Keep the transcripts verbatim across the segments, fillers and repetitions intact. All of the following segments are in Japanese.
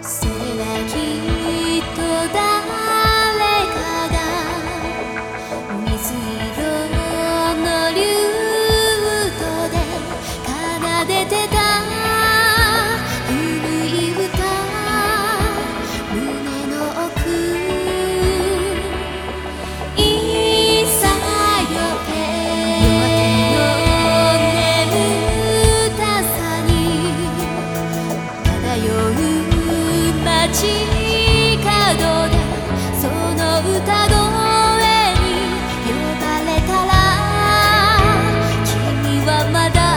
それはきっと誰かが水色のリュートで奏でてた古い歌、胸の奥いさよけ夜明けの眠たさに漂う街角でその歌声に呼ばれたら君はまだ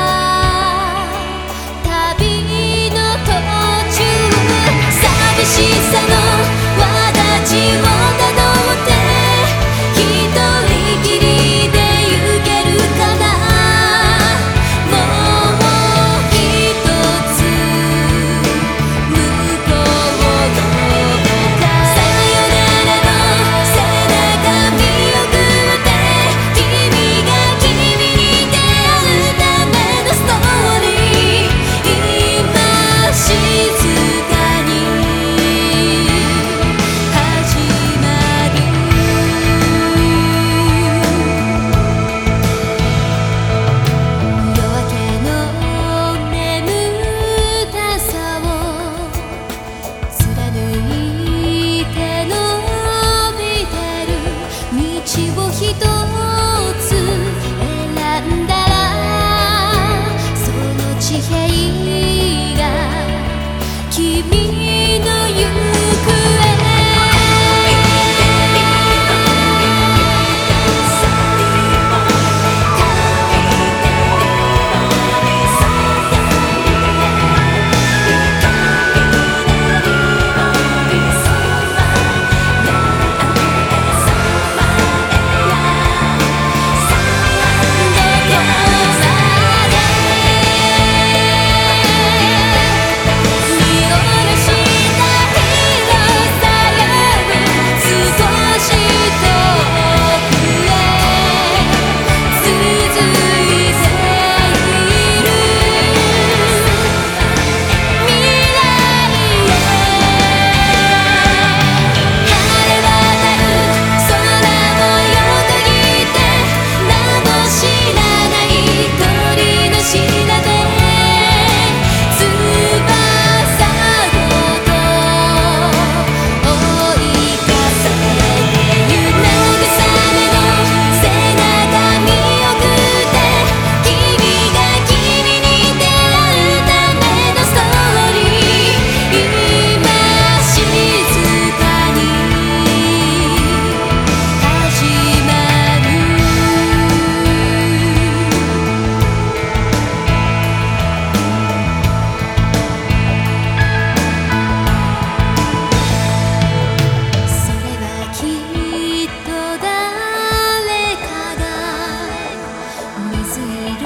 旅の途中、寂しさの輪立ちをたどって一人きりで行けるかな。もう一つ向こうのさよならの背中見送って君が君に出会うためのストーリー、今静かに始まる。夜明けの眠たさを貫いて伸びてる道を一つ選んだら、その地平が君の行方。水